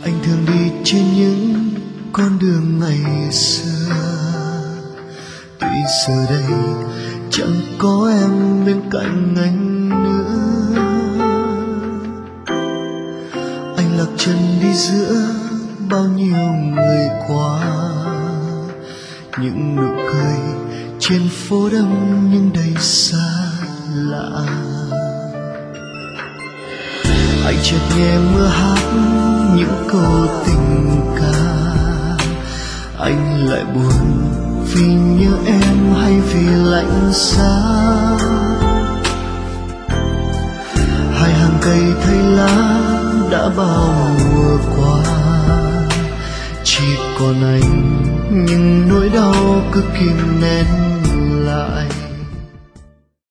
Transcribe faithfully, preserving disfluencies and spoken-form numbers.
Anh thường đi trên những con đường ngày xưa, tuy giờ đây chẳng có em bên cạnh anh nữa. Anh lạc chân đi giữa bao nhiêu người qua, những nụ cười trên phố đông nhưng đầy xa lạ. Anh chợt nghe mưa hát những câu tình ca, anh lại buồn vì nhớ em hay vì lạnh giá. Hai hàng cây thay lá đã bao mùa qua, chỉ còn anh nhưng nỗi đau cứ kìm nén lại.